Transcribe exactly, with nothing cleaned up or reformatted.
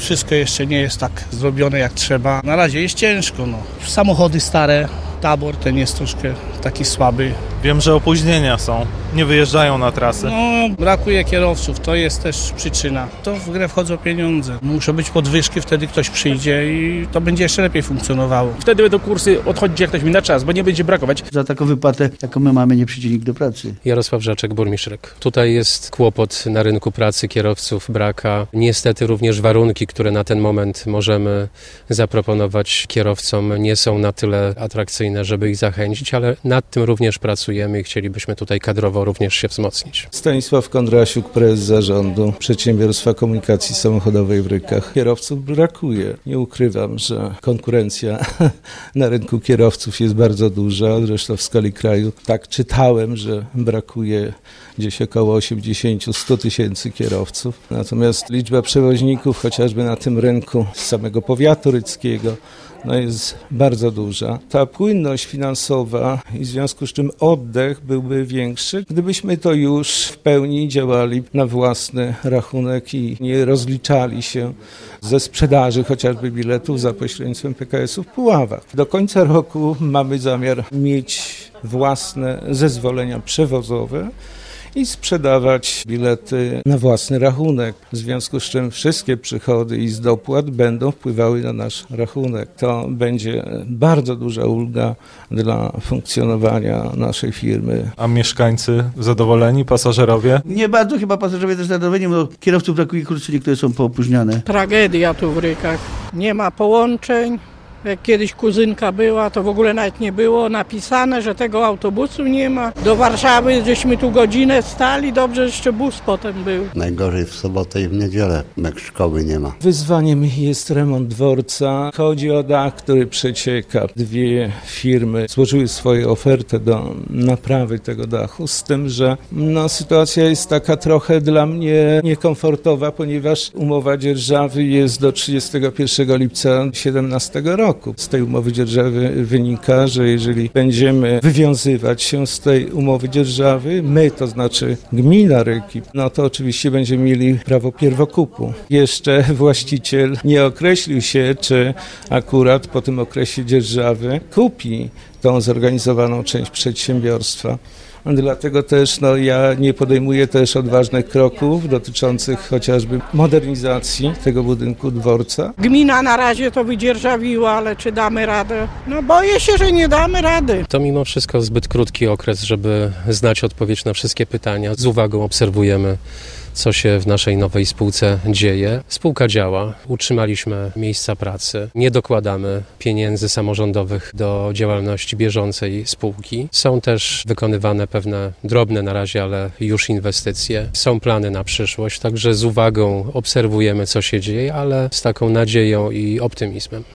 wszystko jeszcze nie jest tak zrobione jak trzeba. Na razie jest ciężko, no. Samochody stare, tabor ten jest troszkę taki słaby. Wiem, że opóźnienia są, nie wyjeżdżają na trasy. No, brakuje kierowców, to jest też przyczyna. To w grę wchodzą pieniądze. Muszą być podwyżki, wtedy ktoś przyjdzie i to będzie jeszcze lepiej funkcjonowało. Wtedy będą kursy odchodzić jak ktoś mi na czas, bo nie będzie brakować. Za taką wypłatę, jaką my mamy, nie przyjdzie nikt do pracy. Jarosław Żaczek, burmistrzek. Tutaj jest kłopot na rynku pracy, kierowców braka. Niestety również warunki, które na ten moment możemy zaproponować kierowcom, nie są na tyle atrakcyjne, żeby ich zachęcić, ale nad tym również pracujemy i chcielibyśmy tutaj kadrowo również się wzmocnić. Stanisław Kondrasiuk, prezes zarządu Przedsiębiorstwa Komunikacji Samochodowej w Rykach. Kierowców brakuje. Nie ukrywam, że konkurencja na rynku kierowców jest bardzo duża, zresztą w skali kraju. Tak czytałem, że brakuje gdzieś około osiemdziesiąt do stu tysięcy kierowców. Natomiast liczba przewoźników chociażby na tym rynku z samego powiatu ryckiego no jest bardzo duża. Ta płynność finansowa i w związku z czym oddech byłby większy, gdybyśmy to już w pełni działali na własny rachunek i nie rozliczali się ze sprzedaży chociażby biletów za pośrednictwem P K S-u w Puławach. Do końca roku mamy zamiar mieć własne zezwolenia przewozowe i sprzedawać bilety na własny rachunek, w związku z czym wszystkie przychody i z dopłat będą wpływały na nasz rachunek. To będzie bardzo duża ulga dla funkcjonowania naszej firmy. A mieszkańcy zadowoleni, pasażerowie? Nie bardzo chyba pasażerowie też zadowoleni, bo kierowców brakuje, kursy niektóre są poopóźniane. Tragedia tu w Rykach. Nie ma połączeń. Jak kiedyś kuzynka była, to w ogóle nawet nie było napisane, że tego autobusu nie ma. Do Warszawy żeśmy tu godzinę stali, dobrze, że jeszcze bus potem był. Najgorzej w sobotę i w niedzielę, jak szkoły nie ma. Wyzwaniem jest remont dworca. Chodzi o dach, który przecieka. Dwie firmy złożyły swoje oferty do naprawy tego dachu, z tym, że no, sytuacja jest taka trochę dla mnie niekomfortowa, ponieważ umowa dzierżawy jest do trzydziestego pierwszego lipca dwa tysiące siedemnastego roku. Z tej umowy dzierżawy wynika, że jeżeli będziemy wywiązywać się z tej umowy dzierżawy, my, to znaczy gmina Ryki, no to oczywiście będziemy mieli prawo pierwokupu. Jeszcze właściciel nie określił się, czy akurat po tym okresie dzierżawy kupi tą zorganizowaną część przedsiębiorstwa. Dlatego też no, ja nie podejmuję też odważnych kroków dotyczących chociażby modernizacji tego budynku dworca. Gmina na razie to wydzierżawiła, ale czy damy radę? No boję się, że nie damy rady. To mimo wszystko zbyt krótki okres, żeby znać odpowiedź na wszystkie pytania. Z uwagą obserwujemy, co się w naszej nowej spółce dzieje. Spółka działa, utrzymaliśmy miejsca pracy, nie dokładamy pieniędzy samorządowych do działalności bieżącej spółki. Są też wykonywane pewne drobne na razie, ale już inwestycje. Są plany na przyszłość, także z uwagą obserwujemy, co się dzieje, ale z taką nadzieją i optymizmem.